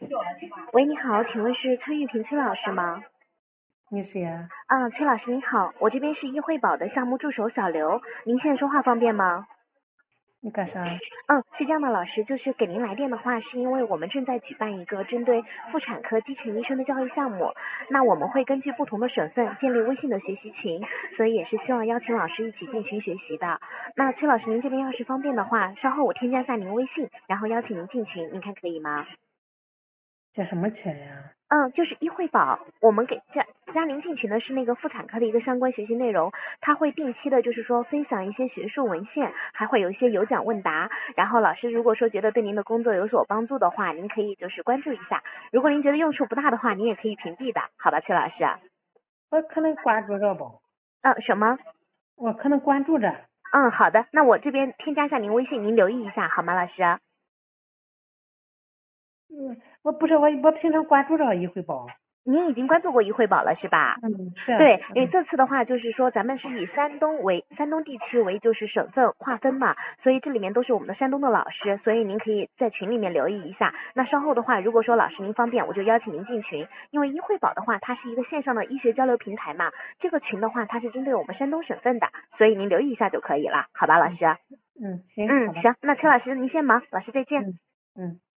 喂，你好，请问是崔玉萍崔老师吗？ 你谁呀？ 崔老师您好，我这边是易惠宝的项目助手小刘，您现在说话方便吗？ 你干啥？ 是这样的，老师，就是给您来电的话，是因为我们正在举办一个针对妇产科基层医生的教育项目，那我们会根据不同的省份建立微信的学习群，所以也是希望邀请老师一起进群学习的。那崔老师，您这边要是方便的话，稍后我添加一下您微信，然后邀请您进群，您看可以吗？ 加什么群呀？ 就是易惠宝，我们给加您进群的是那个妇产科的一个相关学习内容，它会定期的就是说分享一些学术文献，还会有一些有奖问答，然后老师如果说觉得对您的工作有所帮助的话，您可以就是关注一下，如果您觉得用处不大的话，您也可以屏蔽的，好吧，崔老师？ 我可能关注着不？ 什么？ 我可能关注着。 好的，那我这边添加一下您微信，您留意一下好吗，老师？ 我不是我平常关注着易惠宝。 您已经关注过易惠宝了是吧？ 是。 对，因为这次的话就是说咱们是以山东地区为就是省份划分嘛，所以这里面都是我们的山东的老师，所以您可以在群里面留意一下。那稍后的话，如果说老师您方便，我就邀请您进群，因为易惠宝的话，它是一个线上的医学交流平台嘛，这个群的话它是针对我们山东省份的，所以您留意一下就可以了，好吧，老师？ 行。好的。 行，那崔老师您先忙，老师再见。 嗯。